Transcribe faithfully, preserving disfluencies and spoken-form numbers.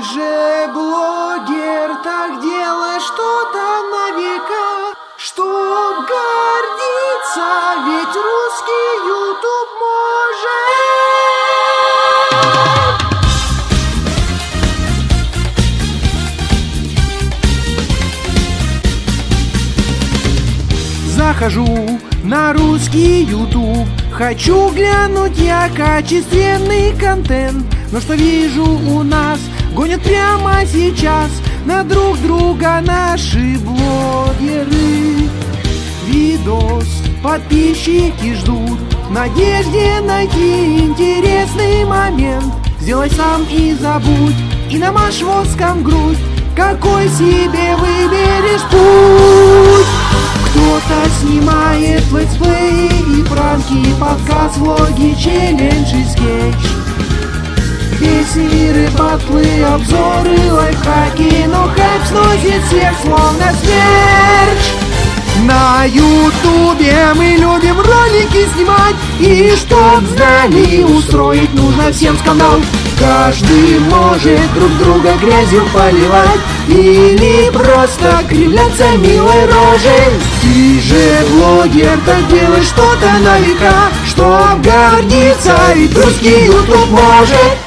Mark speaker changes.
Speaker 1: же блогер, так делай что-то на века, чтоб гордиться, ведь русский ютуб может. Захожу на русский ютуб, хочу глянуть я качественный контент. Но что вижу у нас, гонят прямо сейчас на друг друга наши блогеры. Видос подписчики ждут, в надежде найти интересный момент. Сделай сам и забудь, и намажь воском грудь, какой себе выберешь путь. Кто-то снимает летсплеи и пранки, подкаст, влоги, челленджи, скетч, песни, рэп-баттлы, обзоры, лайфхаки, но хайп сносит всех словно смерч. На ютубе мы любим ролики снимать, и чтоб знали, устроить нужно всем скандал. Каждый может друг друга грязью поливать или просто кривляться милой рожей. Ты же блогер, так делай что-то на века, чтоб гордиться, ведь русский ютуб может.